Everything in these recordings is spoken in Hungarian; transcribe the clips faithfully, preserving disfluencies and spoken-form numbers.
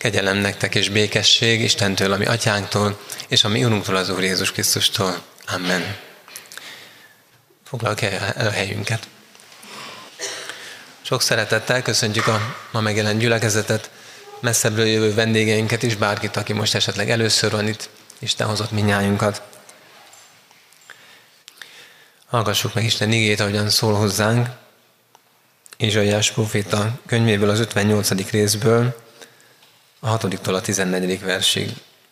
Kegyelem nektek és békesség Istentől, a mi atyánktól, és a mi Urunktól, az Úr Jézus Krisztustól. Amen. Foglaljuk el a helyünket. Sok szeretettel köszöntjük a ma megjelent gyülekezetet, messzebbről jövő vendégeinket is, bárkit, aki most esetleg először van itt. Isten hozott mindnyájunkat. Hallgassuk meg Isten igét, ahogyan szól hozzánk. Ézsaiás próféta könyvéből, az ötvennyolcadik részből, a hatodiktól a tizennegyedik versig.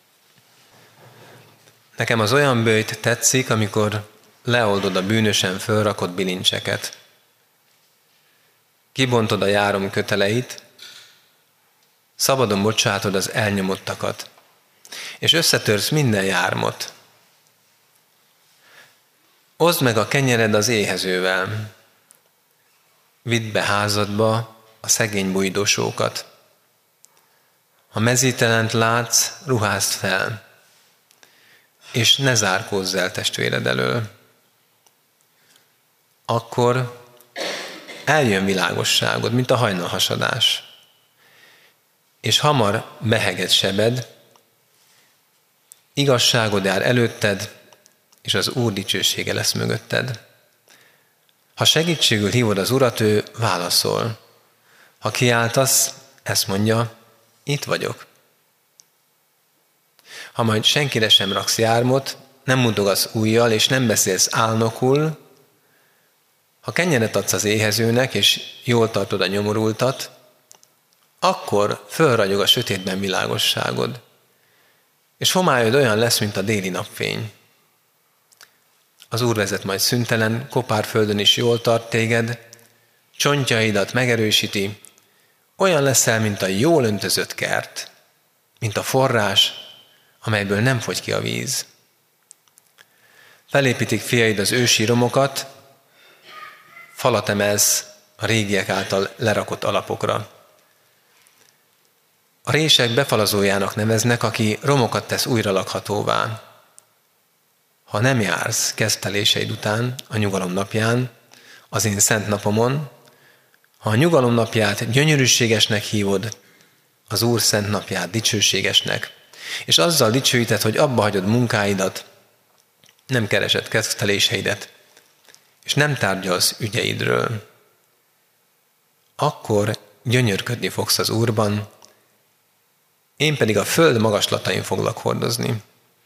Nekem az olyan böjt tetszik, amikor leoldod a bűnösen fölrakott bilincseket. Kibontod a járom köteleit, szabadon bocsátod az elnyomottakat, és összetörsz minden jármot. Oszd meg a kenyered az éhezővel, vidd be házadba a szegény bujdosókat. Ha mezítelent látsz, ruházd fel, és ne zárkózz el testvéred elől. Akkor eljön világosságod, mint a hajnalhasadás, és hamar beheged sebed, igazságod jár előtted, és az Úr dicsősége lesz mögötted. Ha segítségül hívod az Urat, ő válaszol. Ha kiáltasz, ezt mondja, itt vagyok. Ha majd senkire sem raksz jármot, nem mutogatsz ujjal, és nem beszélsz álnokul, ha kenyeret adsz az éhezőnek, és jól tartod a nyomorultat, akkor fölragyog a sötétben világosságod, és homályod olyan lesz, mint a déli napfény. Az Úr vezet majd szüntelen, kopár földön is jól tart téged, csontjaidat megerősíti, olyan leszel, mint a jól öntözött kert, mint a forrás, amelyből nem fogy ki a víz. Felépítik fiaid az ősi romokat, falat emelsz a régiek által lerakott alapokra. A rések befalazójának neveznek, aki romokat tesz újra lakhatóvá. Ha nem jársz kezdteléseid után, a nyugalom napján, az én szent napomon, ha a nyugalom napját gyönyörűségesnek hívod, az Úr szent napját dicsőségesnek, és azzal dicsőíted, hogy abba hagyod munkáidat, nem keresed kezdteléseidet, és nem tárgyalsz ügyeidről, akkor gyönyörködni fogsz az Úrban, én pedig a föld magaslatain foglak hordozni,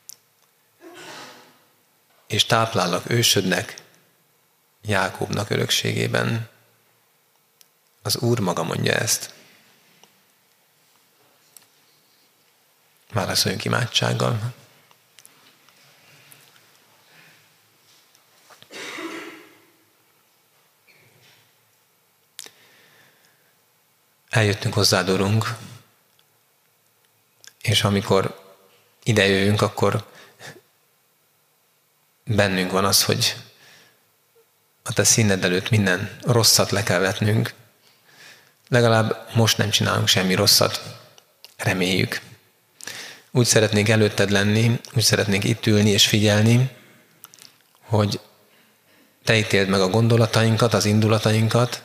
és táplállak ősödnek, Jákóbnak örökségében. Az Úr maga mondja ezt. Válaszoljunk imádsággal. Eljöttünk hozzád, Urunk, és amikor ide jövünk, akkor bennünk van az, hogy a te színed előtt minden rosszat le kell vetnünk. Legalább most nem csinálunk semmi rosszat, reméljük. Úgy szeretnénk előtted lenni, úgy szeretnénk itt ülni és figyelni, hogy te ítéld meg a gondolatainkat, az indulatainkat,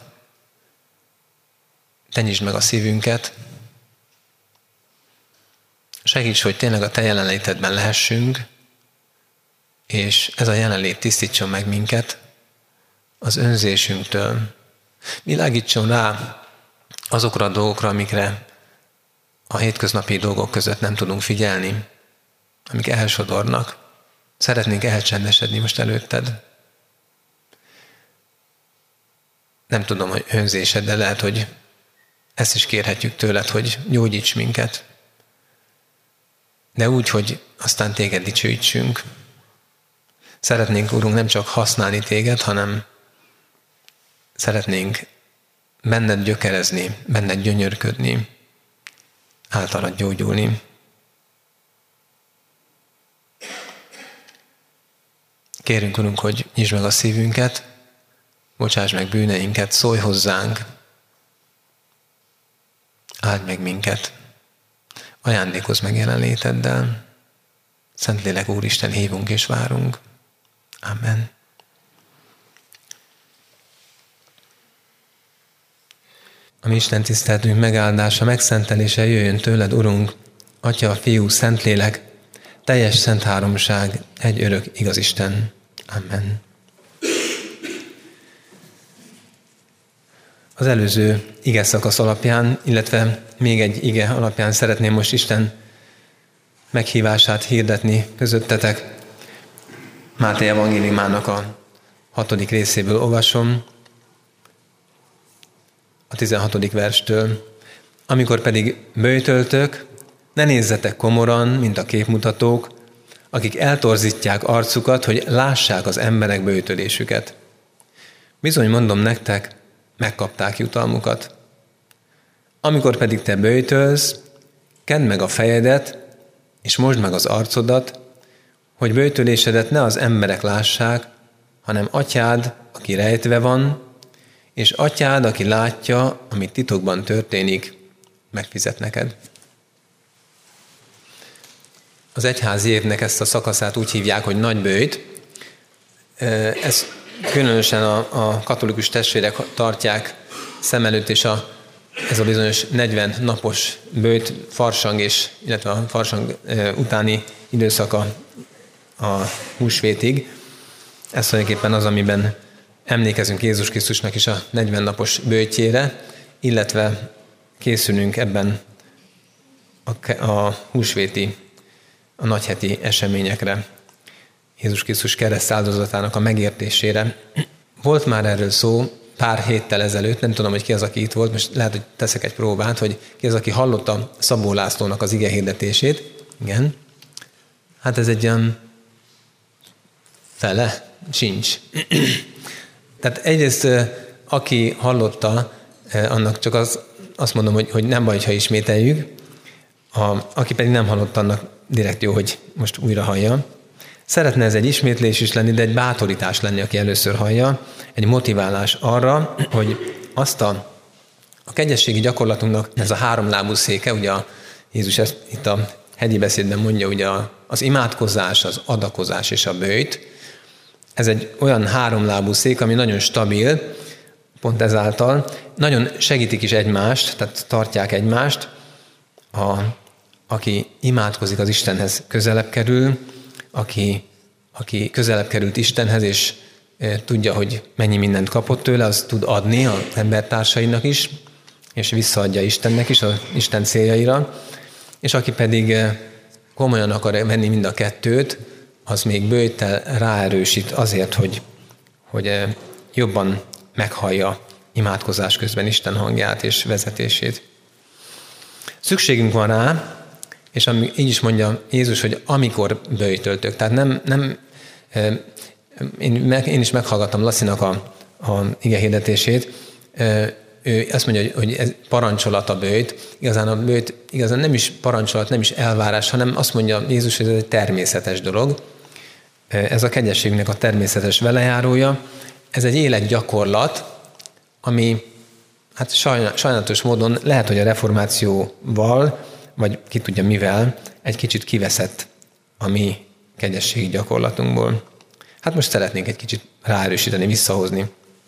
te nyisd meg a szívünket, segíts, hogy tényleg a te jelenlétedben lehessünk, és ez a jelenlét tisztítson meg minket az önzésünktől. Világítson rá azokra a dolgokra, amikre a hétköznapi dolgok között nem tudunk figyelni, amik elsodornak. Szeretnénk elcsendesedni most előtted. Nem tudom, hogy önzésed, de lehet, hogy ezt is kérhetjük tőled, hogy gyógyíts minket. De úgy, hogy aztán téged dicsőítsünk. Szeretnénk, Urunk, nem csak használni téged, hanem szeretnénk benned gyökerezni, benned gyönyörködni, általad gyógyulni. Kérünk, Urunk, hogy nyisd meg a szívünket, bocsáss meg bűneinket, szólj hozzánk, áld meg minket, ajándékozz meg jelenléteddel. Szentlélek Úristen, hívunk és várunk. Amen. A mi Isten tiszteletünk megáldása, megszentelése jöjjön tőled, Urunk, Atya, Fiú, Szentlélek, teljes szent háromság, egy örök igaz Isten. Amen. Az előző ige szakasz alapján, illetve még egy ige alapján szeretném most Isten meghívását hirdetni közöttetek. Máté evangéliumának a hatodik részéből olvasom, a tizenhatodik verstől. Amikor pedig böjtöltök, ne nézzetek komoran, mint a képmutatók, akik eltorzítják arcukat, hogy lássák az emberek böjtölésüket. Bizony mondom nektek, megkapták jutalmukat. Amikor pedig te böjtölsz, kedd meg a fejedet, és mosd meg az arcodat, hogy böjtölésedet ne az emberek lássák, hanem atyád, aki rejtve van, és atyád, aki látja, amit titokban történik, megfizet neked. Az egyházi évnek ezt a szakaszát úgy hívják, hogy nagy böjt. Ez különösen a, a katolikus testvérek tartják szem előtt, és a, ez a bizonyos negyven napos böjt, farsang, és, illetve a farsang utáni időszaka a húsvétig. Ez tulajdonképpen az, amiben emlékezünk Jézus Krisztusnak is a negyven napos böjtjére, illetve készülünk ebben a, a húsvéti, a nagyheti eseményekre, Jézus Krisztus kereszt áldozatának a megértésére. Volt már erről szó pár héttel ezelőtt, nem tudom, hogy ki az, aki itt volt, most lehet, hogy teszek egy próbát, hogy ki az, aki hallotta Szabó Lászlónak az ige hirdetését. Igen. Hát ez egy olyan fele, sincs. Tehát egyrészt, aki hallotta, annak csak az, azt mondom, hogy, hogy nem baj, ha ismételjük, a, aki pedig nem hallotta, annak direkt jó, hogy most újra hallja. Szeretne ez egy ismétlés is lenni, de egy bátorítás lenni, aki először hallja, egy motiválás arra, hogy azt a, a kegyességi gyakorlatunknak ez a háromlábú széke, ugye a Jézus ezt itt a hegyi beszédben mondja, ugye az imádkozás, az adakozás és a böjt, ez egy olyan háromlábú szék, ami nagyon stabil, pont ezáltal, nagyon segítik is egymást, tehát tartják egymást, a, aki imádkozik az Istenhez közelebb kerül, aki, aki közelebb került Istenhez, és e, tudja, hogy mennyi mindent kapott tőle, az tud adni az embertársainak is, és visszaadja Istennek is, az Isten céljaira, és aki pedig e, komolyan akar venni mind a kettőt, az még böjttel ráerősít azért, hogy, hogy e, jobban meghallja imádkozás közben Isten hangját és vezetését. Szükségünk van rá, és ami, így is mondja Jézus, hogy amikor böjtöltök. Tehát nem, nem én, meg, én is meghallgattam Lacinak a, a ige hirdetését, ő azt mondja, hogy ez parancsolat a böjt. Igazán a böjt igazán nem is parancsolat, nem is elvárás, hanem azt mondja Jézus, hogy ez egy természetes dolog. Ez a kegyességnek a természetes velejárója. Ez egy életgyakorlat, ami hát sajnálatos módon lehet, hogy a reformációval, vagy ki tudja mivel, egy kicsit kiveszett a mi kegyességi gyakorlatunkból. Hát most szeretnénk egy kicsit ráerősíteni, visszahozni.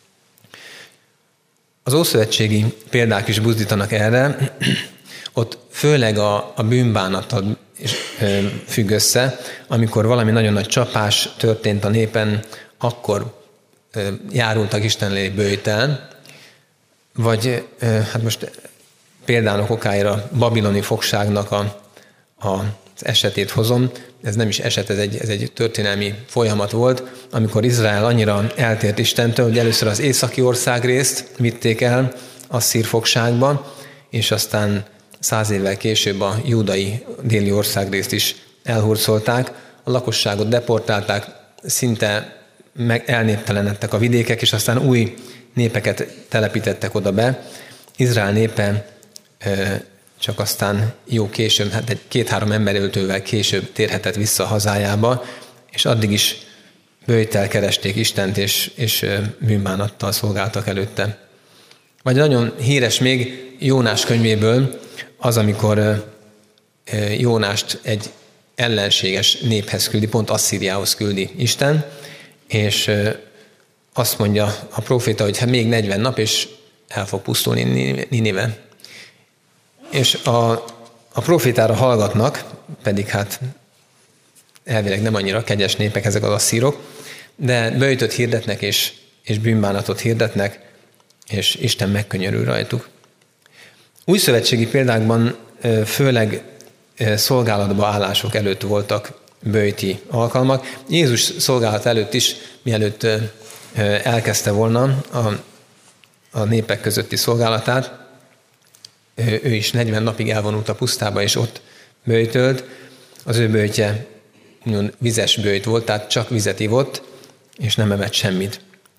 Az ószövetségi példák is buzdítanak erre, ott főleg a, a bűnbánattal is ö, függ össze, amikor valami nagyon nagy csapás történt a népen, akkor ö, járultak Isten elé böjtel, vagy ö, hát most például okáira babiloni fogságnak a, a, az esetét hozom. Ez nem is eset, ez egy, ez egy történelmi folyamat volt, amikor Izrael annyira eltért Istentől, hogy először az északi országrészt vitték el asszír fogságba, és aztán száz évvel később a júdai déli országrészt is elhurcolták, a lakosságot deportálták, szinte meg elnéptelenedtek a vidékek, és aztán új népeket telepítettek oda be. Izrael népe csak aztán jó később, hát egy két-három emberöltővel később térhetett vissza a hazájába, és addig is böjttel keresték Istent, és, és bűnbánattal szolgáltak előtte. Vagy nagyon híres még Jónás könyvéből az, amikor Jónást egy ellenséges néphez küldi, pont Asszíriához küldi Isten, és azt mondja a próféta, hogy hát még negyven nap, és el fog pusztulni Ninive. És a, a profétára hallgatnak, pedig hát elvileg nem annyira kegyes népek ezek az asszírok, de böjtöt hirdetnek, és, és bűnbánatot hirdetnek, és Isten megkönyörül rajtuk. Újszövetségi példákban főleg szolgálatba állások előtt voltak böjti alkalmak. Jézus szolgálat előtt is, mielőtt elkezdte volna a, a népek közötti szolgálatát, ő is negyven napig elvonult a pusztába, és ott böjtölt. Az ő böjtje vizes böjt volt, tehát csak vizet ivott, és nem evett semmit.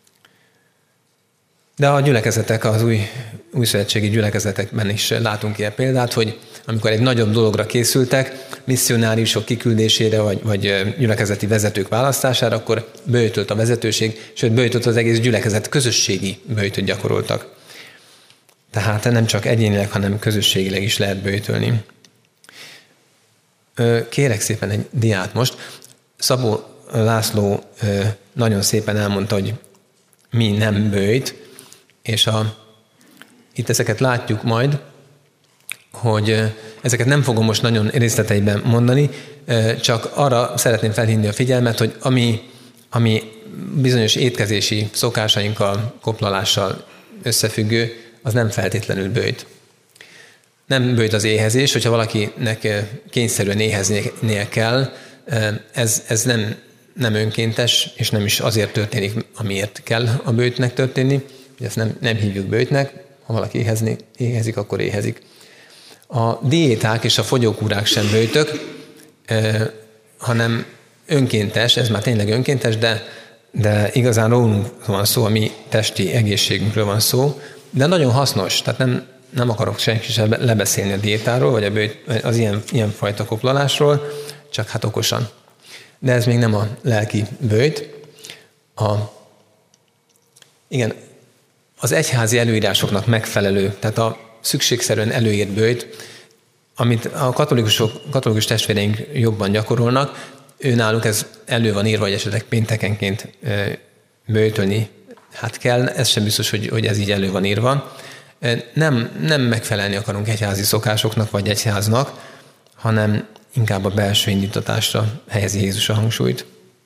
De a gyülekezetek, az új, újszövetségi gyülekezetekben is látunk ilyen példát, hogy amikor egy nagyobb dologra készültek, misszionáriusok kiküldésére, vagy, vagy gyülekezeti vezetők választására, akkor böjtölt a vezetőség, sőt böjtölt az egész gyülekezet, közösségi böjtöt gyakoroltak. Tehát nem csak egyénileg, hanem közösségileg is lehet böjtölni. Kérek szépen egy diát most. Szabó László nagyon szépen elmondta, hogy mi nem böjt, és a, itt ezeket látjuk majd, hogy ezeket nem fogom most nagyon részleteiben mondani, csak arra szeretném felhívni a figyelmet, hogy ami, ami bizonyos étkezési szokásainkkal, koplalással összefüggő, az nem feltétlenül böjt. Nem böjt az éhezés, hogyha valakinek kényszerűen éheznie kell, ez, ez nem, nem önkéntes, és nem is azért történik, amiért kell a böjtnek történni, hogy ezt nem, nem hívjuk böjtnek, ha valaki éhezni, éhezik, akkor éhezik. A diéták és a fogyókúrák sem böjtök, hanem önkéntes, ez már tényleg önkéntes, de, de igazán rólunk van szó, a mi testi egészségünkről van szó, de nagyon hasznos, tehát nem, nem akarok senki sem lebeszélni a diétáról, vagy a böjt, az ilyen, ilyen fajta koplalásról, csak hát okosan. De ez még nem a lelki böjt. A, igen, az egyházi előírásoknak megfelelő, tehát a szükségszerűen előírt böjt, amit a katolikusok, katolikus testvéreink jobban gyakorolnak, ő náluk ez elő van írva, hogy esetleg péntekenként böjtölni hát kell, ez sem biztos, hogy, hogy ez így elő van írva. Nem, nem megfelelni akarunk egyházi szokásoknak, vagy egyháznak, hanem inkább a belső indítatásra helyezi Jézus a hangsúlyt.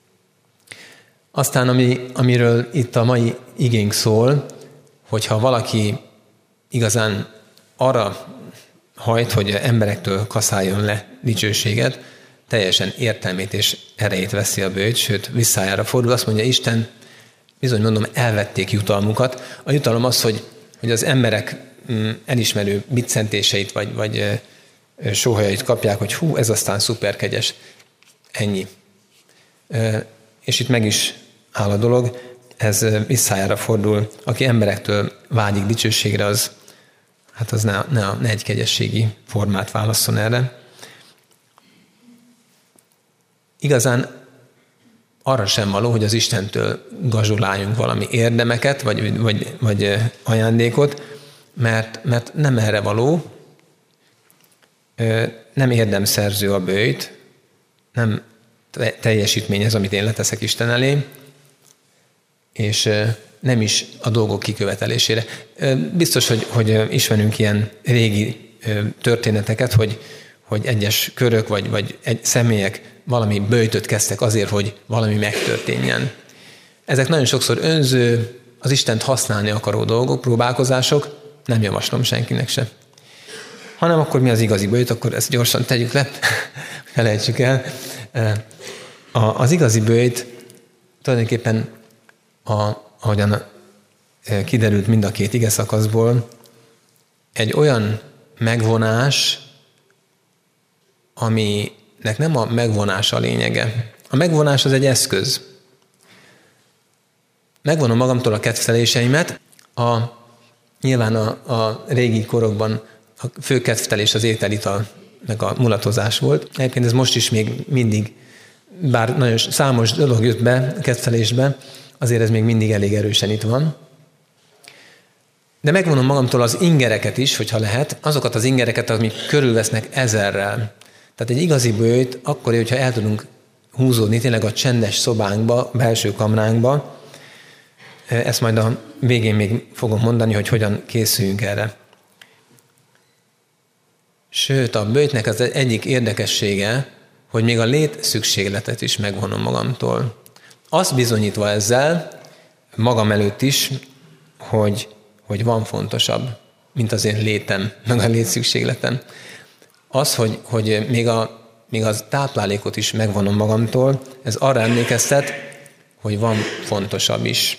Aztán, ami, amiről itt a mai igénk szól, hogyha valaki igazán arra hajt, hogy emberektől kaszáljon le dicsőséget, teljesen értelmét és erejét veszi a böjt, sőt, visszájára fordul, azt mondja, Isten, bizony mondom, elvették jutalmukat. A jutalom az, hogy, hogy az emberek elismerő biccentéseit, vagy, vagy sóhajait kapják, hogy hú, ez aztán szuperkegyes. Ennyi. És itt meg is áll a dolog, ez visszájára fordul. Aki emberektől vágyik dicsőségre, az, hát az ne, ne, ne egy kegyességi formát válasszon erre. Igazán arra sem való, hogy az Istentől gazsoláljunk valami érdemeket, vagy, vagy, vagy ajándékot, mert, mert nem erre való, nem érdemszerző a böjt, nem teljesítmény ez, amit én leteszek Isten elé, és nem is a dolgok kikövetelésére. Biztos, hogy, hogy ismerünk ilyen régi történeteket, hogy, hogy egyes körök vagy, vagy egy személyek valami böjtöt kezdtek azért, hogy valami megtörténjen. Ezek nagyon sokszor önző, az Istent használni akaró dolgok, próbálkozások, nem javaslom senkinek se. Hanem akkor mi az igazi böjt, akkor ezt gyorsan tegyük le, felejtsük el. Az igazi böjt tulajdonképpen, a, ahogyan kiderült mind a két ige szakaszból, egy olyan megvonás, aminek nem a megvonás a lényege. A megvonás az egy eszköz. Megvonom magamtól a kedvteléseimet. A, nyilván a, a régi korokban a fő kedvtelés az ételital, meg a mulatozás volt. Egyébként ez most is még mindig, bár nagyon számos dolog jött be kedvtelésbe, azért ez még mindig elég erősen itt van. De megvonom magamtól az ingereket is, hogyha lehet, azokat az ingereket, amik körülvesznek ezerrel. Tehát egy igazi böjt akkor, hogyha el tudunk húzódni tényleg a csendes szobánkba, belső kamránkba, Ezt majd a végén még fogom mondani, hogy hogyan készüljünk erre. Sőt, a böjtnek az egyik érdekessége, hogy még a lét szükségletet is megvonom magamtól. Azt bizonyítva ezzel, magam előtt is, hogy, hogy van fontosabb, mint az én létem, meg a létszükségletem. Az, hogy, hogy még, a, még az táplálékot is megvonom magamtól, ez arra emlékeztet, hogy van fontosabb is.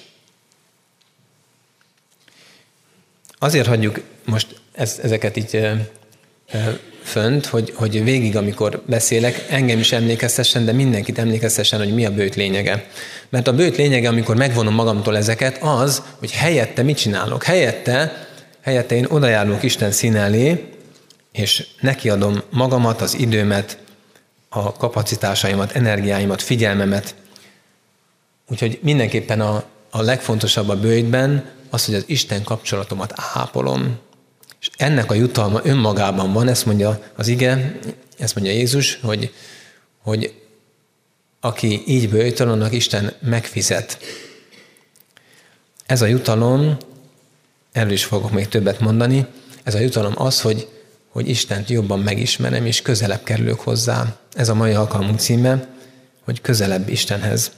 Azért hagyjuk most ez, ezeket így e, e, fönt, hogy, hogy végig, amikor beszélek, engem is emlékeztessen, de mindenkit emlékeztessen, hogy mi a böjt lényege. Mert a böjt lényege, amikor megvonom magamtól ezeket, az, hogy helyette mit csinálok. Helyette, helyette én odajárulok Isten színe elé, és nekiadom magamat, az időmet, a kapacitásaimat, energiáimat, figyelmemet. Úgyhogy mindenképpen a, a legfontosabb a böjtben az, hogy az Isten kapcsolatomat ápolom. És ennek a jutalma önmagában van, ezt mondja az ige, ezt mondja Jézus, hogy, hogy aki így böjtöl, annak Isten megfizet. Ez a jutalom, erről is fogok még többet mondani, ez a jutalom az, hogy, hogy Istent jobban megismerem, és közelebb kerülök hozzá. Ez a mai alkalmunk címe, hogy közelebb Istenhez.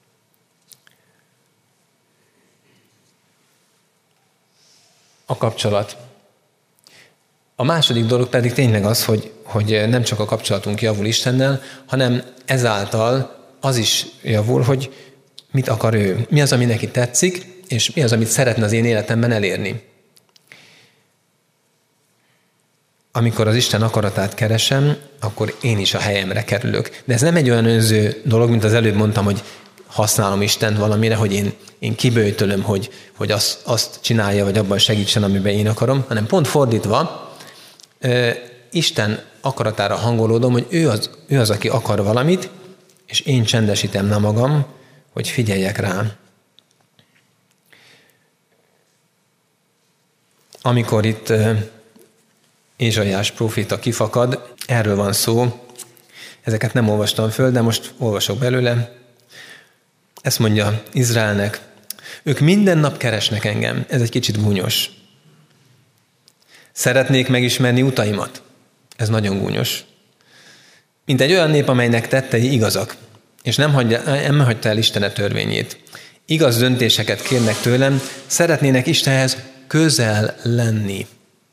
A kapcsolat. A második dolog pedig tényleg az, hogy, hogy nem csak a kapcsolatunk javul Istennel, hanem ezáltal az is javul, hogy mit akar ő. Mi az, ami neki tetszik, és mi az, amit szeretne az én életemben elérni. Amikor az Isten akaratát keresem, akkor én is a helyemre kerülök. De ez nem egy olyan önző dolog, mint az előbb mondtam, hogy használom Istent valamire, hogy én, én kiböjtölöm, hogy, hogy azt, azt csinálja, vagy abban segítsen, amiben én akarom, hanem pont fordítva, Isten akaratára hangolódom, hogy ő az, ő az, aki akar valamit, és én csendesítem le magam, hogy figyeljek rá. Amikor itt Ézsaiás próféta kifakad, erről van szó, ezeket nem olvastam föl, de most olvasok belőle. Ezt mondja Izraelnek, ők minden nap keresnek engem, ez egy kicsit gúnyos. Szeretnék megismerni utaimat, ez nagyon gúnyos. Mint egy olyan nép, amelynek tettei igazak, és nem hagyja, nem hagyta el Isten törvényét. Igaz döntéseket kérnek tőlem, szeretnének Istenhez közel lenni.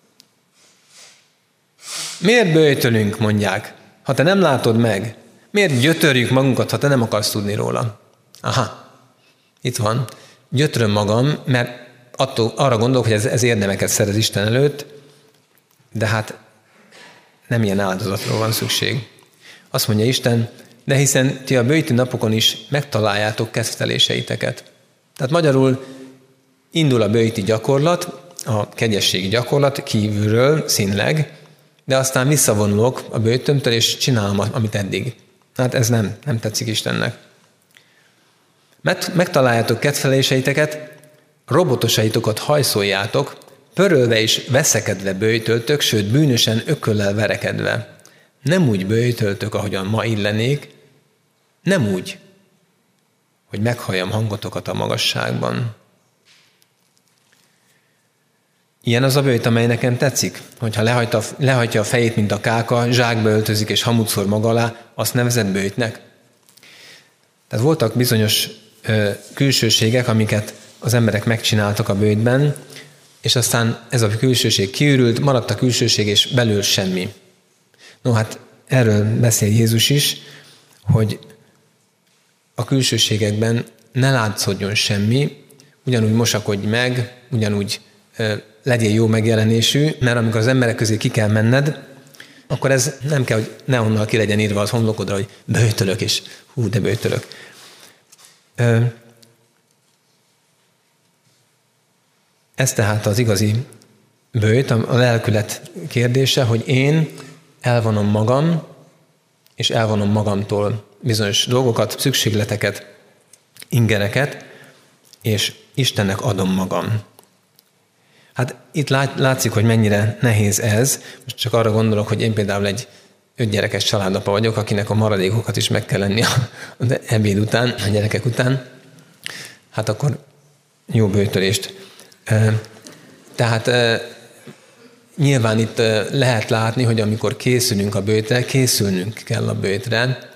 Miért böjtölünk, mondják, ha te nem látod meg? Miért gyötörjük magunkat, ha te nem akarsz tudni róla? Aha, itt van. Gyötröm magam, mert attól, arra gondolok, hogy ez, ez érdemeket szerez Isten előtt, de hát nem ilyen áldozatról van szükség. Azt mondja Isten, de hiszen ti a böjti napokon is megtaláljátok kezdteléseiteket. Tehát magyarul indul a böjti gyakorlat, a kegyességi gyakorlat kívülről, színleg, de aztán visszavonulok a böjtömtől, és csinálom, amit eddig. Hát ez nem, nem tetszik Istennek. Megtaláljátok kedveléseiteket, robotosaitokat hajszoljátok, pörölve és veszekedve böjtöltök, sőt bűnösen ököllel verekedve. Nem úgy böjtöltök, ahogyan ma illenék, nem úgy, hogy meghalljam hangotokat a magasságban. Ilyen az a böjt, amely nekem tetszik, hogyha lehajtja, lehajtja a fejét, mint a káka, zsákba öltözik és hamut szor maga alá, azt nevezett böjtnek. Tehát voltak bizonyos ö, külsőségek, amiket az emberek megcsináltak a böjtben, és aztán ez a külsőség kiürült, maradt a külsőség, és belül semmi. No, hát erről beszél Jézus is, hogy a külsőségekben ne látszódjon semmi, ugyanúgy mosakodj meg, ugyanúgy ö, legyél jó megjelenésű, mert amikor az emberek közé ki kell menned, akkor ez nem kell, hogy neonnal ki legyen írva az homlokodra, hogy böjtölök, és hú, de böjtölök. Ö, ez tehát az igazi böjt, a lelkület kérdése, hogy én elvonom magam, és elvonom magamtól bizonyos dolgokat, szükségleteket, ingereket, és Istennek adom magam. Hát itt látszik, hogy mennyire nehéz ez. Most csak arra gondolok, hogy én például egy ötgyerekes családapa vagyok, akinek a maradékokat is meg kell lenni az ebéd után, a gyerekek után. Hát akkor jó böjtölést. Tehát nyilván itt lehet látni, hogy amikor készülünk a böjtre, készülnünk kell a böjtre.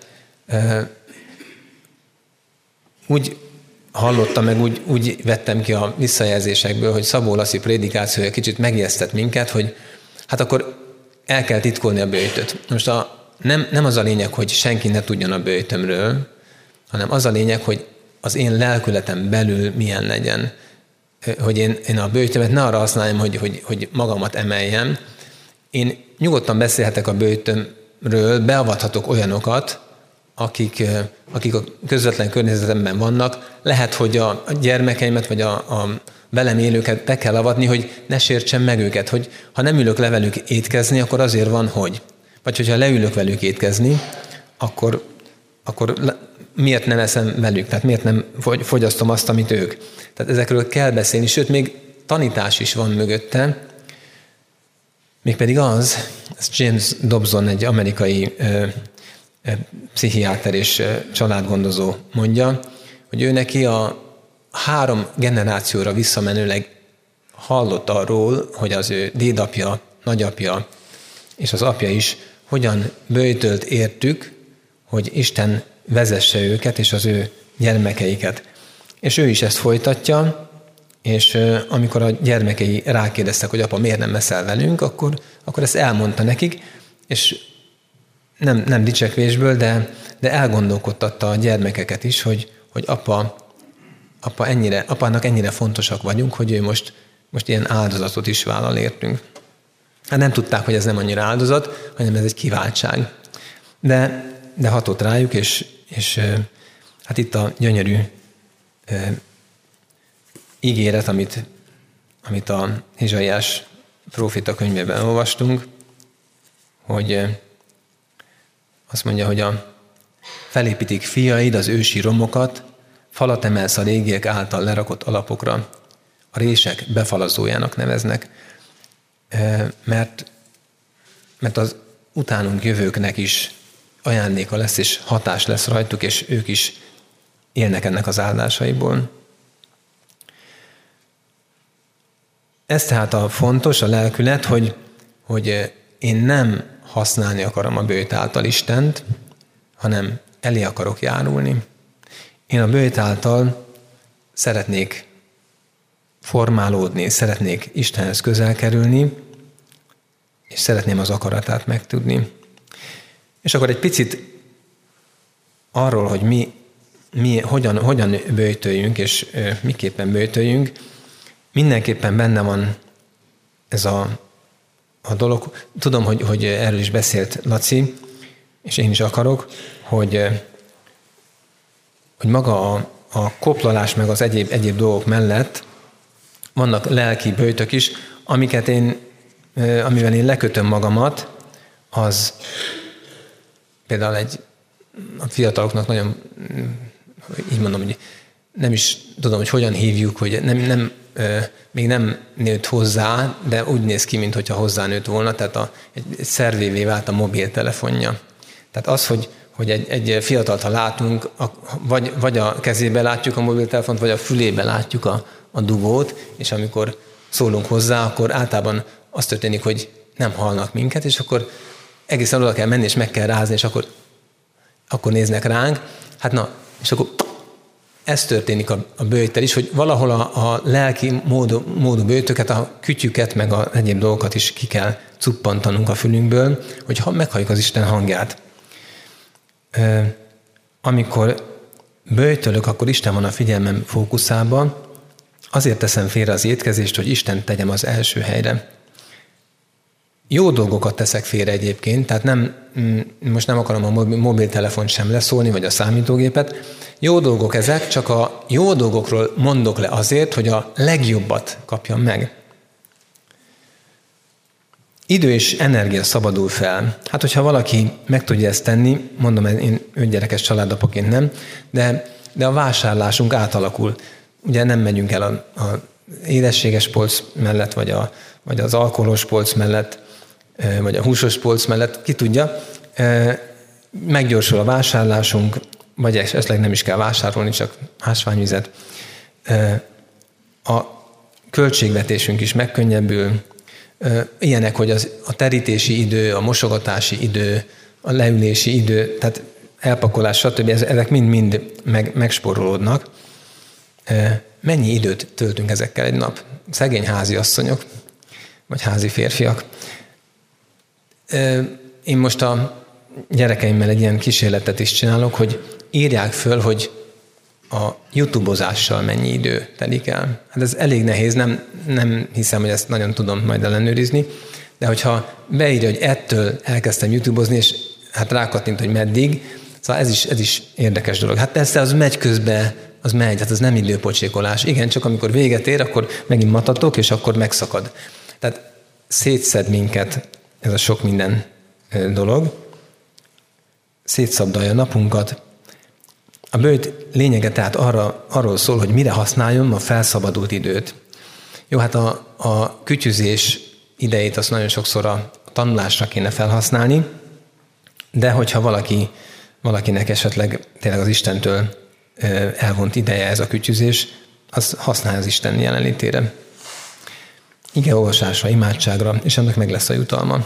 Úgy hallottam, meg úgy, úgy vettem ki a visszajelzésekből, hogy Szabó Laci prédikációja kicsit megijesztett minket, hogy hát akkor el kell titkolni a böjtöt. Most a, nem, nem az a lényeg, hogy senki ne tudjon a böjtömről, hanem az a lényeg, hogy az én lelkületem belül milyen legyen. Hogy én, én a böjtömet ne arra használjam, hogy, hogy, hogy magamat emeljem. Én nyugodtan beszélhetek a böjtömről, beavathatok olyanokat, akik, akik a közvetlen környezetemben vannak. Lehet, hogy a gyermekeimet, vagy a, a velem élőket be kell avatni, hogy ne sértsem meg őket. Hogy ha nem ülök le velük étkezni, akkor azért van, hogy. Vagy hogyha leülök velük étkezni, akkor, akkor miért nem eszem velük? Tehát miért nem fogyasztom azt, amit ők? Tehát ezekről kell beszélni, sőt, még tanítás is van mögötte. Mégpedig az, ez James Dobson, egy amerikai ö, ö, pszichiáter és ö, családgondozó mondja, hogy ő neki a három generációra visszamenőleg hallott arról, hogy az ő dédapja, nagyapja és az apja is hogyan böjtölt értük, hogy Isten vezesse őket és az ő gyermekeiket. És ő is ezt folytatja, és amikor a gyermekei rákérdeztek, hogy apa, miért nem eszel velünk, akkor, akkor ezt elmondta nekik, és nem, nem dicsekvésből, de, de elgondolkodtatta a gyermekeket is, hogy, hogy apa, apa ennyire, apának ennyire fontosak vagyunk, hogy ő most, most ilyen áldozatot is vállal értünk. Hát nem tudták, hogy ez nem annyira áldozat, hanem ez egy kiváltság. De, de hatott rájuk, és, és hát itt a gyönyörű ígéret, amit, amit a Ézsaiás próféta könyvében olvastunk, hogy azt mondja, hogy a felépítik fiaid az ősi romokat, falat emelsz a régiek által lerakott alapokra, a rések befalazójának neveznek, mert, mert az utánunk jövőknek is ajándéka lesz, és hatás lesz rajtuk, és ők is élnek ennek az áldásaiból. Ez tehát a fontos, a lelkület, hogy, hogy én nem használni akarom a böjt által Istent, hanem elé akarok járulni. Én a böjt által szeretnék formálódni, szeretnék Istenhez közel kerülni, és szeretném az akaratát megtudni. És akkor egy picit arról, hogy mi, mi hogyan, hogyan böjtöljünk, és ö, miképpen böjtöljünk, mindenképpen benne van ez a, a dolog. Tudom, hogy, hogy erről is beszélt Laci, és én is akarok, hogy, hogy maga a, a koplalás meg az egyéb, egyéb dolgok mellett vannak lelki böjtök is, amiket én, amivel én lekötöm magamat, az például egy a fiataloknak nagyon, így mondom, hogy nem is tudom, hogy hogyan hívjuk, hogy nem, nem, még nem nőtt hozzá, de úgy néz ki, mintha hozzá nőtt volna, tehát a, egy, egy szervévé vált a mobiltelefonja. Tehát az, hogy, hogy egy, egy fiatalt, ha látunk, a, vagy, vagy a kezébe látjuk a mobiltelefont, vagy a fülébe látjuk a, a dugót, és amikor szólunk hozzá, akkor általában az történik, hogy nem hallnak minket, és akkor egészen oda kell menni, és meg kell rázni, és akkor, akkor néznek ránk. Hát na, és akkor ez történik a, a böjttel is, hogy valahol a, a lelki módú, módú böjtöket, a kütyüket, meg a egyéb dolgokat is ki kell cuppantanunk a fülünkből, hogy meghalljuk az Isten hangját. E, amikor böjtölök, akkor Isten van a figyelmem fókuszában, azért teszem félre az étkezést, hogy Isten tegyem az első helyre. Jó dolgokat teszek félre egyébként, tehát nem, most nem akarom a mobiltelefont sem leszólni, vagy a számítógépet. Jó dolgok ezek, csak a jó dolgokról mondok le azért, hogy a legjobbat kapjam meg. Idő és energia szabadul fel. Hát, hogyha valaki meg tudja ezt tenni, mondom, én ötgyerekes családapaként nem, de, de a vásárlásunk átalakul. Ugye nem megyünk el a, a édességes polc mellett, vagy, a, vagy az alkoholos polc mellett, vagy a húsos polc mellett, ki tudja, meggyorsul a vásárlásunk, vagy esetleg nem is kell vásárolni, csak ásványvizet. a költségvetésünk is megkönnyebbül. Ilyenek, hogy az, a terítési idő, a mosogatási idő, a leülési idő, tehát elpakolás, stb. Ezek mind-mind meg, megspórolódnak. Mennyi időt töltünk ezekkel egy nap? Szegény háziasszonyok, vagy házi férfiak. Én most a gyerekeimmel egy ilyen kísérletet is csinálok, hogy írják föl, hogy a YouTube-ozással mennyi idő telik el. Hát ez elég nehéz, nem, nem hiszem, hogy ezt nagyon tudom majd ellenőrizni, de hogyha beírja, hogy ettől elkezdtem YouTube-ozni, és hát rákattint, hogy meddig, szóval ez is, ez is érdekes dolog. Hát persze az megy közben, az megy, hát az nem időpocsékolás. Igen, csak amikor véget ér, akkor megint matatok, és akkor megszakad. Tehát szétszed minket ez a sok minden dolog, szétszabdalja a napunkat. A böjt lényege tehát arra, arról szól, hogy mire használjon a felszabadult időt. Jó, hát a, a kütyüzés idejét azt nagyon sokszor a tanulásra kéne felhasználni, de hogyha valaki, valakinek esetleg tényleg az Istentől elvont ideje ez a kütyüzés, az használja az Isten jelenlétére. Igeolvasásra, imádságra, és ennek meg lesz a jutalma.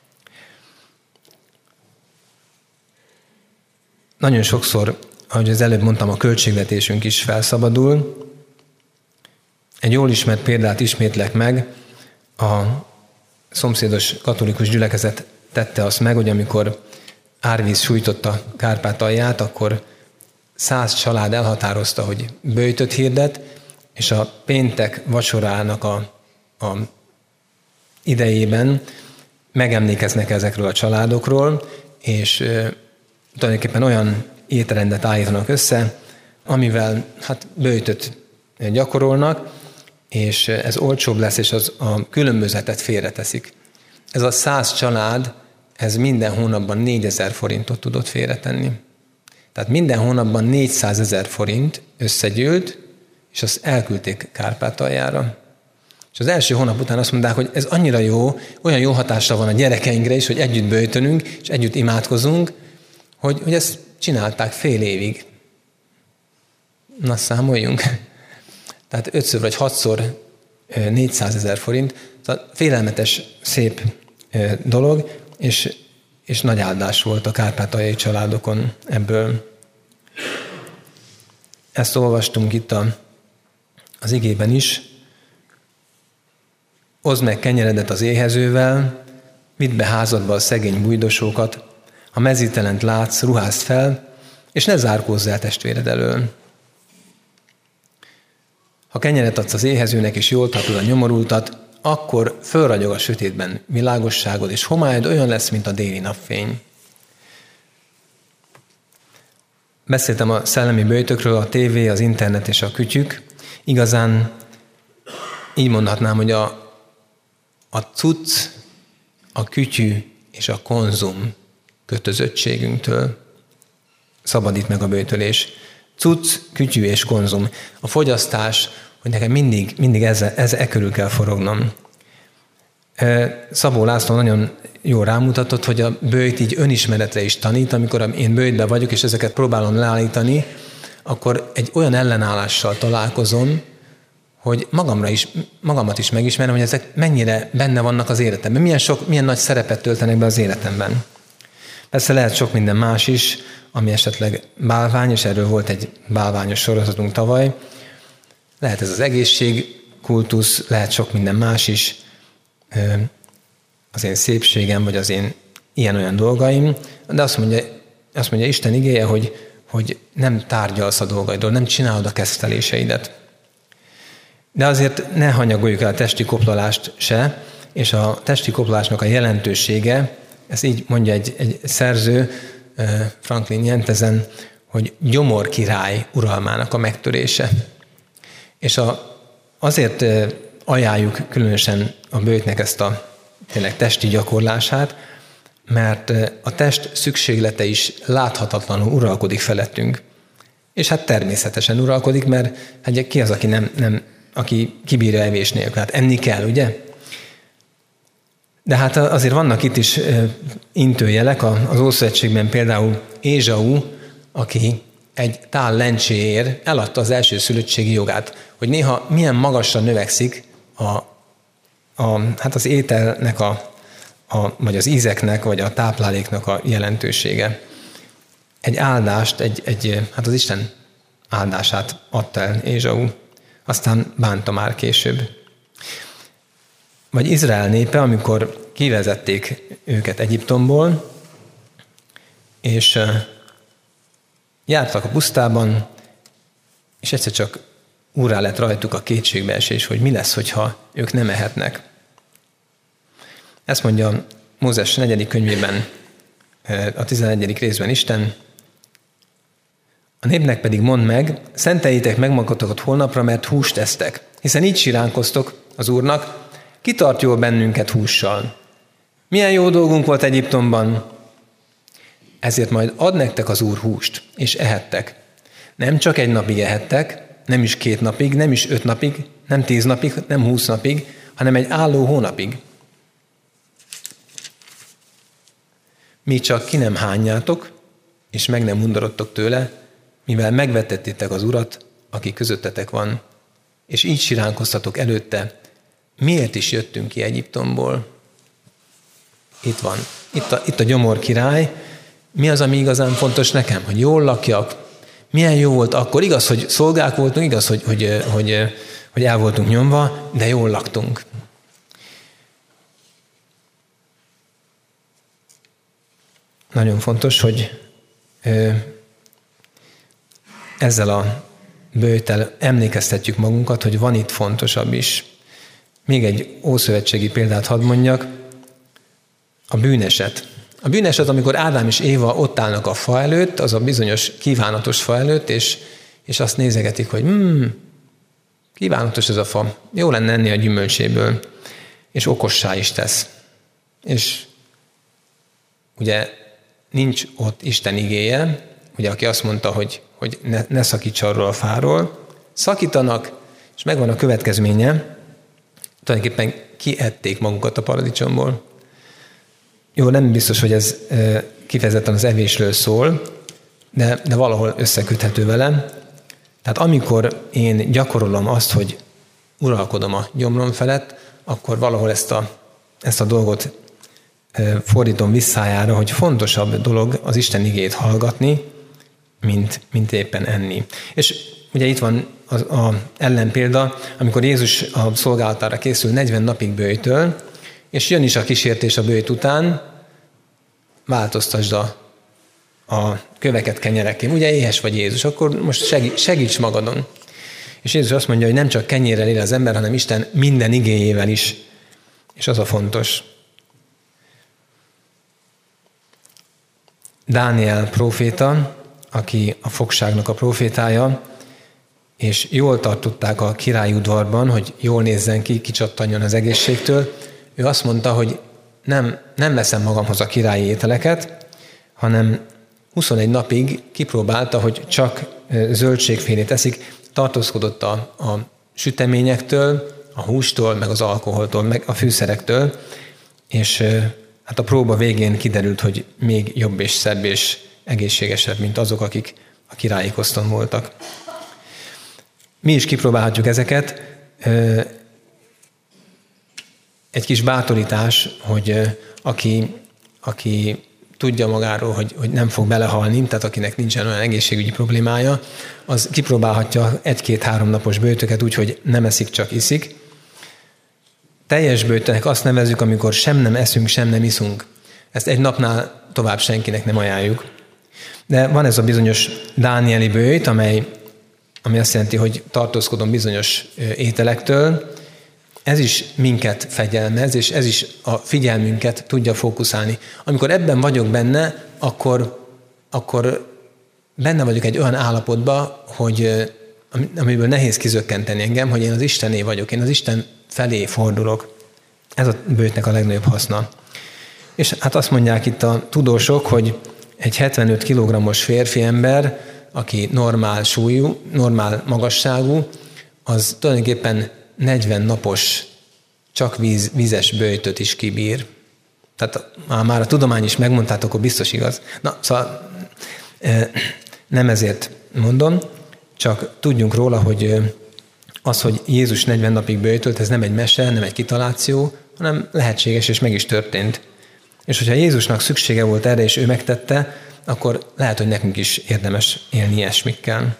Nagyon sokszor, ahogy az előbb mondtam, a költségvetésünk is felszabadul. Egy jól ismert példát ismétlek meg. A szomszédos katolikus gyülekezet tette azt meg, hogy amikor árvíz sújtotta Kárpátalját, akkor száz család elhatározta, hogy böjtöt hirdet, és a péntek vacsorának a, a idejében megemlékeznek ezekről a családokról, és e, tulajdonképpen olyan étrendet állítanak össze, amivel hát böjtöt gyakorolnak, és ez olcsóbb lesz, és az a különbözetet félreteszik. Ez a száz család, ez minden hónapban négyezer forintot tudott félretenni. Tehát minden hónapban négyszázezer forint összegyűlt, és azt elküldték Kárpátaljára. És az első hónap után azt mondták, hogy ez annyira jó, olyan jó hatással van a gyerekeinkre is, hogy együtt böjtönünk, és együtt imádkozunk, hogy, hogy ezt csinálták fél évig. Na, számoljunk. Tehát ötször vagy hatszor négyszázezer forint. Tehát félelmetes, szép dolog, és, és nagy áldás volt a kárpátaljai családokon ebből. Ezt olvastunk itt a, az igében is. Oszd meg kenyeredet az éhezővel, vidd be házadba a szegény bújdosókat, ha mezítelent látsz, ruházd fel, és ne zárkózz el testvéred elől. Ha kenyeret adsz az éhezőnek, és jól tartod a nyomorultat, akkor fölragyog a sötétben világosságod, és homályod olyan lesz, mint a déli napfény. Beszéltem a szellemi böjtökről, a tévé, az internet és a kütyük. Igazán így mondhatnám, hogy a, a cucc, a kütyű és a konzum kötözöttségünktől szabadít meg a böjtölés. Cucc, kütyű és konzum. A fogyasztás, hogy nekem mindig, mindig ez, ez e körül kell forognom. Szabó László nagyon jól rámutatott, hogy a böjt így önismeretre is tanít. Amikor én böjtben vagyok, és ezeket próbálom leállítani, akkor egy olyan ellenállással találkozom, hogy magamra is, magamat is megismerem, hogy ezek mennyire benne vannak az életemben, milyen, sok, milyen nagy szerepet töltenek be az életemben. Persze lehet sok minden más is, ami esetleg bálvány, és erről volt egy bálványos sorozatunk tavaly. Lehet ez az egészségkultusz, lehet sok minden más is, az én szépségem, vagy az én ilyen-olyan dolgaim, de azt mondja, azt mondja Isten igéje, hogy, hogy nem tárgyalsz a dolgaidról, nem csinálod a kezdteléseidet. De azért ne hanyagoljuk el a testi koplalást se, és a testi koplálásnak a jelentősége, ez így mondja egy, egy szerző, Franklin Jentezen, hogy gyomor király uralmának a megtörése. És a, azért ajánljuk különösen a böjtnek ezt a tényleg testi gyakorlását, mert a test szükséglete is láthatatlanul uralkodik felettünk. És hát természetesen uralkodik, mert hát ki az, aki, nem, nem, aki kibírja evés nélkül? Hát enni kell, ugye? De hát azért vannak itt is intőjelek, az Ószövetségben például Ézsau, aki egy tál lencséért eladta az első szülöttségi jogát, hogy néha milyen magasra növekszik a, a, hát az ételnek, a, a, vagy az ízeknek, vagy a tápláléknak a jelentősége. Egy áldást, egy, egy, hát az Isten áldását adta el Ézsau, aztán bánta már később. Vagy Izrael népe, amikor kivezették őket Egyiptomból, és jártak a pusztában, és egyszer csak úrrá lett rajtuk a kétségbeesés, hogy mi lesz, hogyha ők nem ehetnek. Ezt mondja Mózes negyedik könyvében, a tizenegyedik részben Isten. A népnek pedig mondd meg, szenteljétek meg magatokat holnapra, mert húst esztek. Hiszen így siránkoztok az Úrnak, ki tart jól bennünket hússal. Milyen jó dolgunk volt Egyiptomban, ezért majd ad nektek az Úr húst, és ehettek. Nem csak egy napig ehettek, nem is két napig, nem is öt napig, nem tíz napig, nem húsz napig, hanem egy álló hónapig. Mi csak ki nem hányjátok, és meg nem undorodtok tőle, mivel megvetettétek az Urat, aki közöttetek van, és így siránkoztatok előtte, miért is jöttünk ki Egyiptomból? Itt van, itt a, itt a gyomor király. Mi az, ami igazán fontos nekem? Hogy jól lakjak. Milyen jó volt akkor? Igaz, hogy szolgák voltunk, igaz, hogy, hogy, hogy, hogy el voltunk nyomva, de jól laktunk. Nagyon fontos, hogy ezzel a böjttel emlékeztetjük magunkat, hogy van itt fontosabb is. Még egy ószövetségi példát hadd mondjak, a bűneset. A bűneset, amikor Ádám és Éva ott állnak a fa előtt, az a bizonyos kívánatos fa előtt, és, és azt nézegetik, hogy hmm, kívánatos ez a fa, jó lenne enni a gyümölcséből, és okossá is tesz. És ugye nincs ott Isten igéje, ugye aki azt mondta, hogy, hogy ne, ne szakíts arról a fáról, szakítanak, és megvan a következménye, tulajdonképpen kiették magukat a paradicsomból. Jó, nem biztos, hogy ez kifejezetten az evésről szól, de, de valahol összeköthető vele. Tehát amikor én gyakorolom azt, hogy uralkodom a gyomrom felett, akkor valahol ezt a, ezt a dolgot fordítom visszájára, hogy fontosabb dolog az Isten igét hallgatni, mint, mint éppen enni. És ugye itt van az a ellenpélda, amikor Jézus a szolgálatára készül negyven napig böjtöl, és jön is a kísértés a böjt után, változtasd a, a köveket kenyerekké. Ugye éhes vagy Jézus, akkor most segíts, segíts magadon. És Jézus azt mondja, hogy nem csak kenyérrel él az ember, hanem Isten minden igéjével is. És az a fontos. Dániel próféta, aki a fogságnak a prófétája, és jól tartották a királyi udvarban, hogy jól nézzen ki, kicsattanjon az egészségtől. Ő azt mondta, hogy nem, nem veszem magamhoz a királyi ételeket, hanem huszonegy napig kipróbálta, hogy csak zöldségfélét eszik, tartózkodott a, a süteményektől, a hústól, meg az alkoholtól, meg a fűszerektől, és hát a próba végén kiderült, hogy még jobb és szebb és egészségesebb, mint azok, akik a királyi koszton voltak. Mi is kipróbálhatjuk ezeket. Egy kis bátorítás, hogy aki, aki tudja magáról, hogy, hogy nem fog belehalni, tehát akinek nincsen olyan egészségügyi problémája, az kipróbálhatja egy-két-három napos böjtöket úgy, hogy nem eszik, csak iszik. Teljes böjtönek azt nevezzük, amikor sem nem eszünk, sem nem iszunk. Ezt egy napnál tovább senkinek nem ajánljuk. De van ez a bizonyos dánieli böjt, amely, ami azt jelenti, hogy tartózkodom bizonyos ételektől. Ez is minket fegyelmez, és ez is a figyelmünket tudja fókuszálni. Amikor ebben vagyok benne, akkor, akkor benne vagyok egy olyan állapotban, hogy amiből nehéz kizökkenteni engem, hogy én az Istené vagyok, én az Isten felé fordulok. Ez a böjtnek a legnagyobb haszna. És hát azt mondják itt a tudósok, hogy egy hetvenöt kilogrammos férfi ember, aki normál súlyú, normál magasságú, az tulajdonképpen negyven napos csak víz, vízes böjtöt is kibír. Tehát ha már a tudomány is megmondták, akkor biztos igaz. Na, szóval nem ezért mondom, csak tudjunk róla, hogy az, hogy Jézus negyven napig böjtölt, ez nem egy mese, nem egy kitaláció, hanem lehetséges, és meg is történt. És hogyha Jézusnak szüksége volt erre, és ő megtette, akkor lehet, hogy nekünk is érdemes élni ilyesmikkel.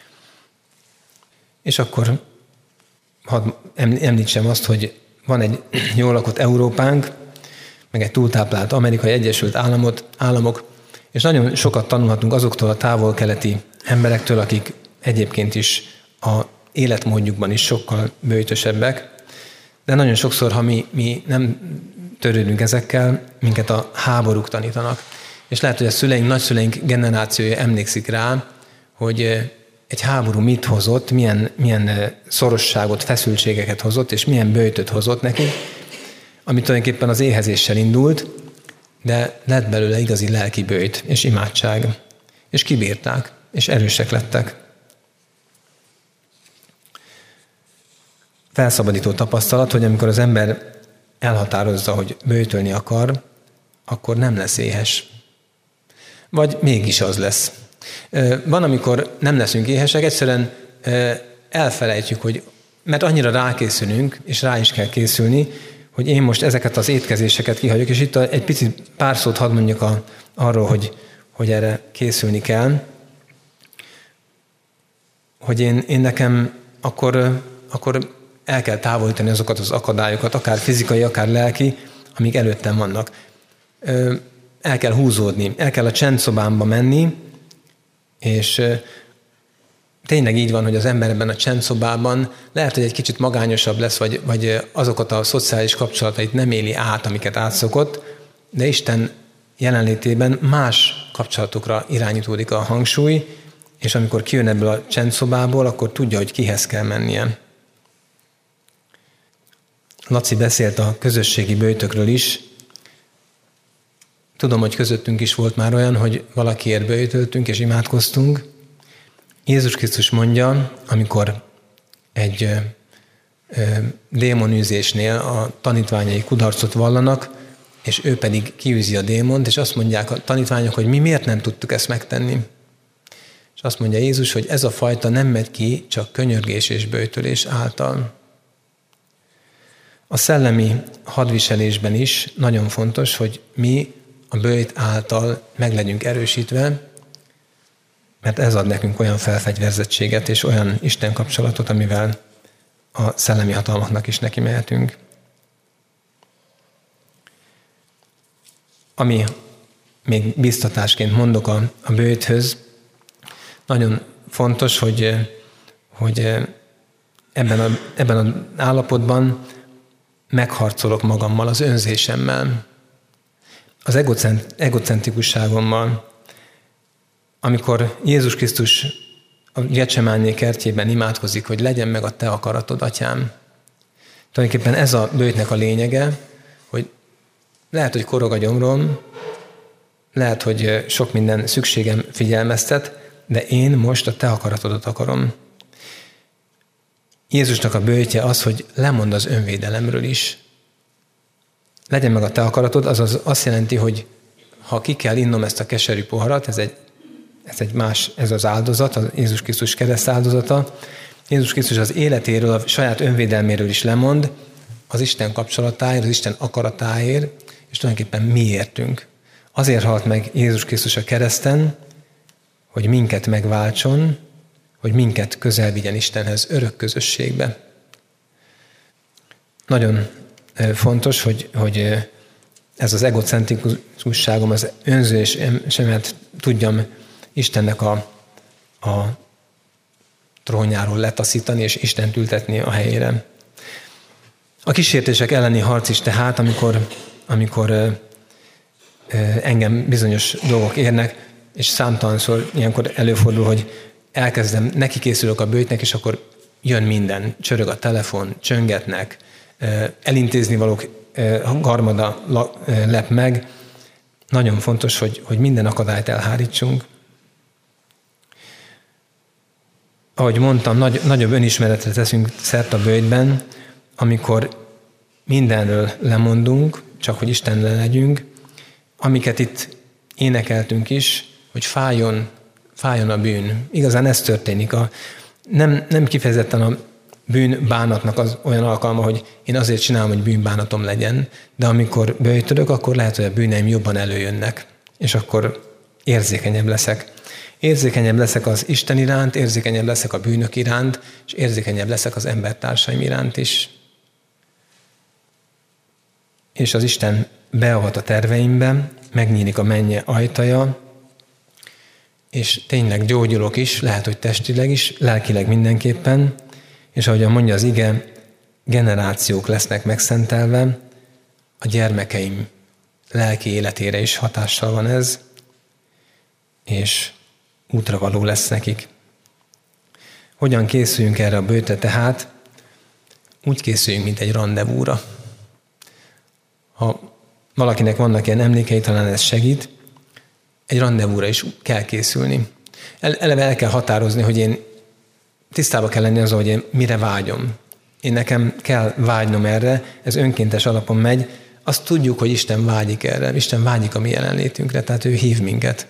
És akkor hadd említsem azt, hogy van egy jól lakott Európánk, meg egy túltáplált Amerikai Egyesült Államot, Államok, és nagyon sokat tanulhatunk azoktól a távol-keleti emberektől, akik egyébként is a életmódjukban is sokkal böjtösebbek, de nagyon sokszor, ha mi, mi nem törődünk ezekkel, minket a háborúk tanítanak. És lehet, hogy a szüleink, nagyszüleink generációja emlékszik rá, hogy egy háború mit hozott, milyen, milyen szorosságot, feszültségeket hozott, és milyen böjtöt hozott nekik, ami tulajdonképpen az éhezéssel indult, de lett belőle igazi lelki böjt és imádság. És kibírták, és erősek lettek. Felszabadító tapasztalat, hogy amikor az ember elhatározza, hogy böjtölni akar, akkor nem lesz éhes. Vagy mégis az lesz. Van, amikor nem leszünk éhesek, egyszerűen elfelejtjük, hogy mert annyira rákészülünk, és rá is kell készülni, hogy én most ezeket az étkezéseket kihagyok, és itt egy picit pár szót hadd mondjak a, arról, hogy, hogy erre készülni kell, hogy én, én nekem akkor, akkor el kell távolítani azokat az akadályokat, akár fizikai, akár lelki, amik előttem vannak. El kell húzódni, el kell a csendszobámba menni, és tényleg így van, hogy az ember ebben a csendszobában lehet, hogy egy kicsit magányosabb lesz, vagy, vagy azokat a szociális kapcsolatait nem éli át, amiket átszokott, de Isten jelenlétében más kapcsolatokra irányítódik a hangsúly, és amikor kijön ebből a csendszobából, akkor tudja, hogy kihez kell mennie. Laci beszélt a közösségi böjtökről is. Tudom, hogy közöttünk is volt már olyan, hogy valakiért böjtöltünk és imádkoztunk. Jézus Krisztus mondja, amikor egy ö, ö, démonűzésnél a tanítványai kudarcot vallanak, és ő pedig kiűzi a démont, és azt mondják a tanítványok, hogy mi miért nem tudtuk ezt megtenni. És azt mondja Jézus, hogy ez a fajta nem megy ki, csak könyörgés és böjtölés által. A szellemi hadviselésben is nagyon fontos, hogy mi a böjt által meg legyünk erősítve, mert ez ad nekünk olyan felfegyverzettséget és olyan Isten kapcsolatot, amivel a szellemi hatalmaknak is neki mehetünk. Ami még biztatásként mondok a, a böjthöz, nagyon fontos, hogy, hogy ebben, a, ebben az állapotban megharcolok magammal, az önzésemmel, az egocent, egocentrikusságommal. Amikor Jézus Krisztus a Getsemáné kertjében imádkozik, hogy legyen meg a te akaratod, atyám. Tulajdonképpen ez a böjtnek a lényege, hogy lehet, hogy korog a gyomrom, lehet, hogy sok minden szükségem figyelmeztet, de én most a te akaratodat akarom. Jézusnak a böjtje az, hogy lemond az önvédelemről is. Legyen meg a te akaratod, azaz azt jelenti, hogy ha ki kell innom ezt a keserű poharat, ez egy, ez egy más, ez az áldozat, az Jézus Krisztus kereszt áldozata. Jézus Krisztus az életéről, a saját önvédelméről is lemond, az Isten kapcsolatáért, az Isten akaratáért, és tulajdonképpen miértünk. Azért halt meg Jézus Krisztus a kereszten, hogy minket megváltson, hogy minket közel vigyen Istenhez, örök közösségbe. Nagyon fontos, hogy, hogy ez az egocentrikusságom, az önzésemet tudjam Istennek a, a trónjáról letaszítani, és Istent ültetni a helyére. A kísértések elleni harc is tehát, amikor, amikor engem bizonyos dolgok érnek, és számtalanszor ilyenkor előfordul, hogy elkezdem, neki készülök a böjtnek, és akkor jön minden, csörög a telefon, csöngetnek, elintézni valók garmada lep meg. Nagyon fontos, hogy, hogy minden akadályt elhárítsunk. Ahogy mondtam, nagy, nagyobb önismeretre teszünk szert a böjtben, amikor mindenről lemondunk, csak hogy Istennel legyünk, amiket itt énekeltünk is, hogy fájjon, fájjon a bűn. Igazán ez történik. A, nem, nem kifejezetten a bűnbánatnak az olyan alkalma, hogy én azért csinálom, hogy bűnbánatom legyen, de amikor böjtölök, akkor lehet, hogy a bűneim jobban előjönnek, és akkor érzékenyebb leszek. Érzékenyebb leszek az Isten iránt, érzékenyebb leszek a bűnök iránt, és érzékenyebb leszek az embertársaim iránt is. És az Isten beavat a terveimbe, megnyílik a mennye ajtaja, és tényleg gyógyulok is, lehet, hogy testileg is, lelkileg mindenképpen, és ahogyan mondja az ige, generációk lesznek megszentelve, a gyermekeim lelki életére is hatással van ez, és útravaló lesz nekik. Hogyan készüljünk erre a böjtre tehát? Úgy készüljünk, mint egy randevúra. Ha valakinek vannak ilyen emlékei, talán ez segít, egy randevúra is kell készülni. Eleve el kell határozni, hogy én tisztába kell lenni azzal, hogy én mire vágyom. Én nekem kell vágynom erre, ez önkéntes alapon megy. Azt tudjuk, hogy Isten vágyik erre, Isten vágyik a mi jelenlétünkre, tehát ő hív minket.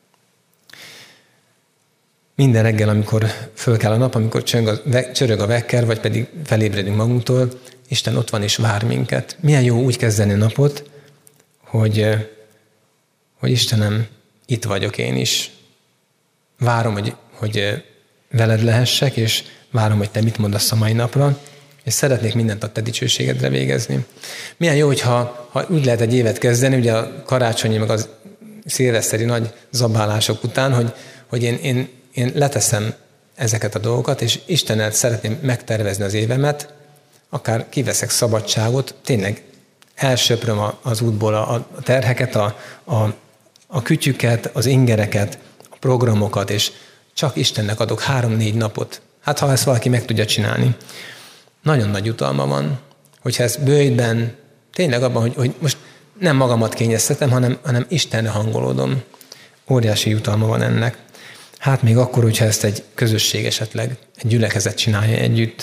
Minden reggel, amikor föl kell a nap, amikor csörög a vekker, vagy pedig felébredünk magunktól, Isten ott van és vár minket. Milyen jó úgy kezdeni a napot, hogy, hogy Istenem, itt vagyok én is. Várom, hogy, hogy veled lehessek, és várom, hogy te mit mondasz a mai napra, és szeretnék mindent a te dicsőségedre végezni. Milyen jó, hogyha ha úgy lehet egy évet kezdeni, ugye a karácsonyi, meg az szilveszteri nagy zabálások után, hogy, hogy én, én, én leteszem ezeket a dolgokat, és Istennel szeretném megtervezni az évemet, akár kiveszek szabadságot, tényleg elsöpröm az útból a terheket, a, a, a kütyüket, az ingereket, a programokat, és csak Istennek adok három-négy napot. Hát ha ezt valaki meg tudja csinálni. Nagyon nagy jutalma van, hogyha ez bőjtben, tényleg abban, hogy, hogy most nem magamat kényeztetem, hanem, hanem Istenre hangolódom. Óriási jutalma van ennek. Hát még akkor, hogyha ezt egy közösség esetleg, egy gyülekezet csinálja együtt.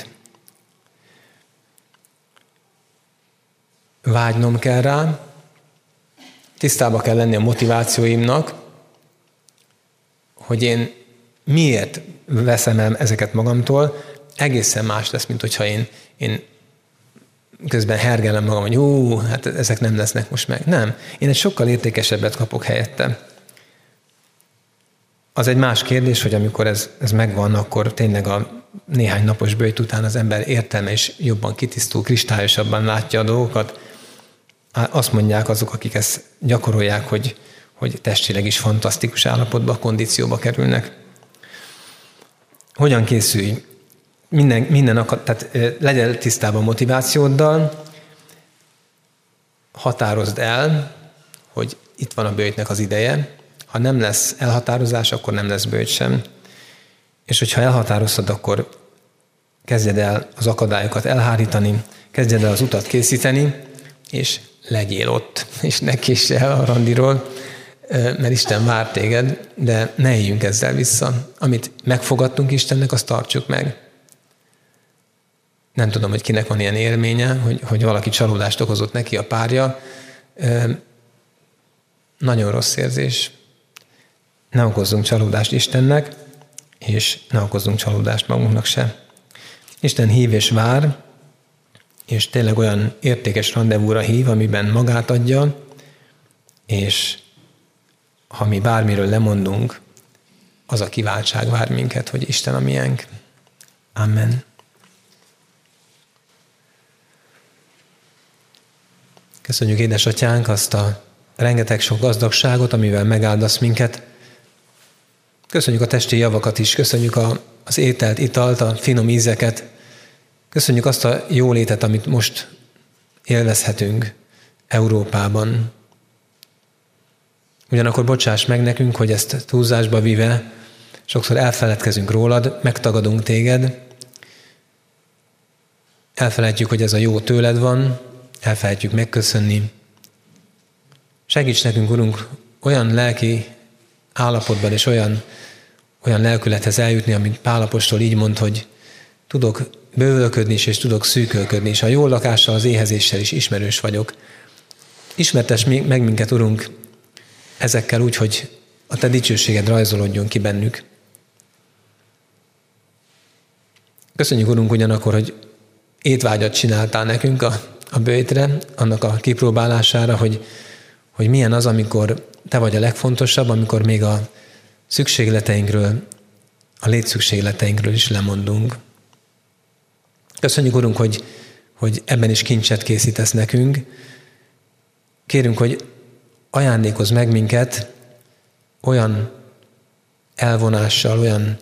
Vágynom kell rá, tisztába kell lenni a motivációimnak, hogy én miért veszem el ezeket magamtól, egészen más lesz, mint hogyha én, én közben hergelem magam, hogy jó, hát ezek nem lesznek most meg. Nem, én egy sokkal értékesebbet kapok helyette. Az egy más kérdés, hogy amikor ez, ez megvan, akkor tényleg a néhány napos böjt után az ember értelme is jobban kitisztul, kristályosabban látja a dolgokat. Azt mondják azok, akik ezt gyakorolják, hogy, hogy testileg is fantasztikus állapotba, kondícióba kerülnek. Hogyan készülj? Minden, minden akad, tehát legyen tisztában motivációddal, határozd el, hogy itt van a böjtnek az ideje. Ha nem lesz elhatározás, akkor nem lesz böjt sem. És hogyha elhatároztad, akkor kezdjed el az akadályokat elhárítani, kezdjed el az utat készíteni, és legyél ott, és ne késs el a randiról, mert Isten vár téged, de ne éljünk ezzel vissza. Amit megfogadtunk Istennek, azt tartsuk meg. Nem tudom, hogy kinek van ilyen élménye, hogy, hogy valaki csalódást okozott neki a párja. Nagyon rossz érzés. Ne okozzunk csalódást Istennek, és ne okozzunk csalódást magunknak se. Isten hív és vár, és tényleg olyan értékes randevúra hív, amiben magát adja, és ha mi bármiről lemondunk, az a kiváltság vár minket, hogy Isten a miénk. Amen. Köszönjük, édesatyánk, azt a rengeteg sok gazdagságot, amivel megáldasz minket. Köszönjük a testi javakat is, köszönjük a, az ételt, italt, a finom ízeket. Köszönjük azt a jólétet, amit most élvezhetünk Európában. Ugyanakkor bocsáss meg nekünk, hogy ezt túlzásba vive, sokszor elfeledkezünk rólad, megtagadunk téged, elfelejtjük, hogy ez a jó tőled van, elfelejtjük megköszönni. Segíts nekünk, Urunk, olyan lelki állapotban és olyan, olyan lelkülethez eljutni, amit Pál apostol így mond, hogy tudok bővölködni is, és tudok szűkölködni, és a jó lakással, az éhezéssel is ismerős vagyok. Ismertess meg minket, Urunk, ezekkel úgy, hogy a te dicsőséged rajzolódjon ki bennük. Köszönjük, Urunk, ugyanakkor, hogy étvágyat csináltál nekünk a, a böjtre, annak a kipróbálására, hogy, hogy milyen az, amikor te vagy a legfontosabb, amikor még a szükségleteinkről, a létszükségleteinkről is lemondunk. Köszönjük, Urunk, hogy, hogy ebben is kincset készítesz nekünk. Kérünk, hogy ajándékozz meg minket olyan elvonással, olyan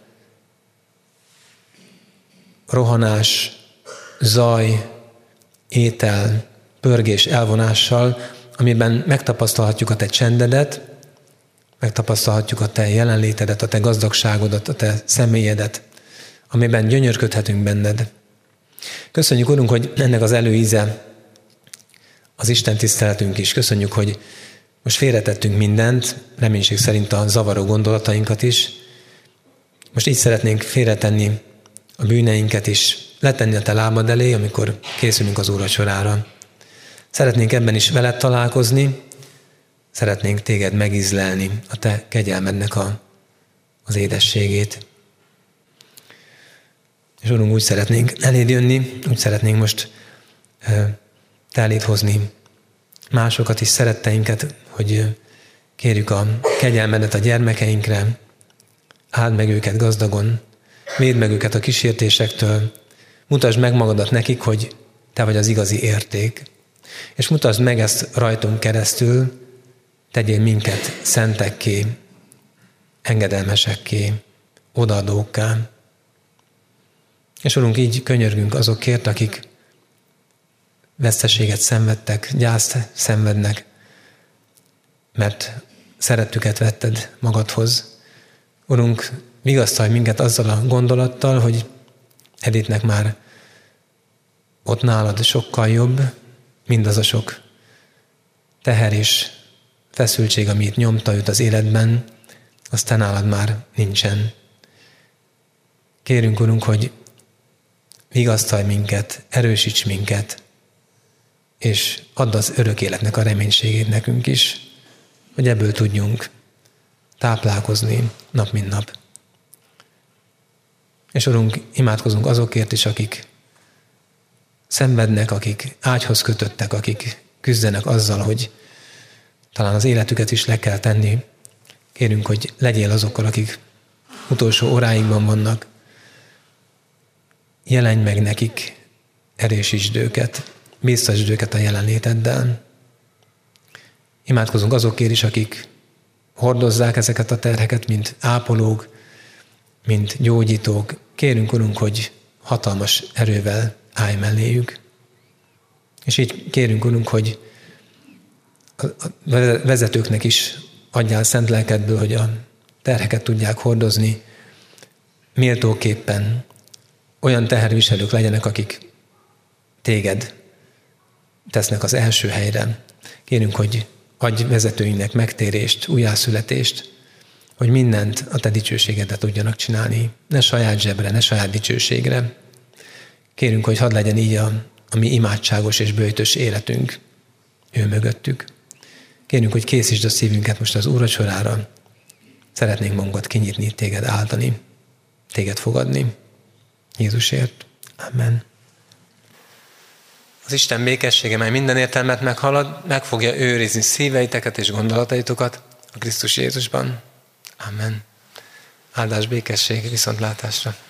rohanás, zaj, étel, pörgés, elvonással, amiben megtapasztalhatjuk a te csendedet, megtapasztalhatjuk a te jelenlétedet, a te gazdagságodat, a te személyedet, amiben gyönyörködhetünk benned. Köszönjük, Urunk, hogy ennek az előíze az Isten tiszteletünk is. Köszönjük, hogy most félretettünk mindent, reménység szerint a zavaró gondolatainkat is. Most így szeretnénk félretenni a bűneinket is, letenni a te lábad elé, amikor készülünk az úrvacsorára. Szeretnénk ebben is veled találkozni, szeretnénk téged megízlelni, a te kegyelmednek a, az édességét. És Urunk, úgy szeretnénk eléd jönni, úgy szeretnénk most te eléd hozni másokat is, szeretteinket, hogy kérjük a kegyelmedet a gyermekeinkre, áld meg őket gazdagon, védd meg őket a kísértésektől, mutasd meg magadat nekik, hogy te vagy az igazi érték, és mutasd meg ezt rajtunk keresztül, tegyél minket szentekké, engedelmesekké, odaadókká. És Urunk, így könyörgünk azokért, akik veszteséget szenvedtek, gyászt szenvednek, mert szerettüket vetted magadhoz. Urunk, vigasztalj minket azzal a gondolattal, hogy Editnek már ott nálad sokkal jobb, mindaz a sok teher és feszültség, amit nyomta őt az életben, az te nálad már nincsen. Kérünk, Urunk, hogy vigasztalj minket, erősíts minket, és add az örök életnek a reménységét nekünk is, hogy ebből tudjunk táplálkozni nap mint nap. És Urunk, imádkozunk azokért is, akik szenvednek, akik ágyhoz kötöttek, akik küzdenek azzal, hogy talán az életüket is le kell tenni. Kérünk, hogy legyél azokkal, akik utolsó óráikban vannak. Jelenj meg nekik, erősítsd őket, bíztasd őket a jelenléteddel. Imádkozunk azokért is, akik hordozzák ezeket a terheket, mint ápolók, mint gyógyítók. Kérünk, Urunk, hogy hatalmas erővel állj melléjük. És így kérünk, Urunk, hogy a vezetőknek is adjál szent lelkedből, hogy a terheket tudják hordozni méltóképpen. Olyan teherviselők legyenek, akik téged tesznek az első helyre. Kérünk, hogy adj vezetőinknek megtérést, újjászületést, hogy mindent a te dicsőségedet tudjanak csinálni. Ne saját zsebre, ne saját dicsőségre. Kérünk, hogy hadd legyen így a, a mi imádságos és böjtös életünk ő mögöttük. Kérünk, hogy készítsd a szívünket most az úrvacsorára. Szeretnénk magunkat kinyitni, téged áldani, téged fogadni. Jézusért. Amen. Az Isten békessége, mely minden értelmet meghalad, meg fogja őrizni szíveiteket és gondolataitokat a Krisztus Jézusban. Amen. Áldás, békesség, viszontlátásra.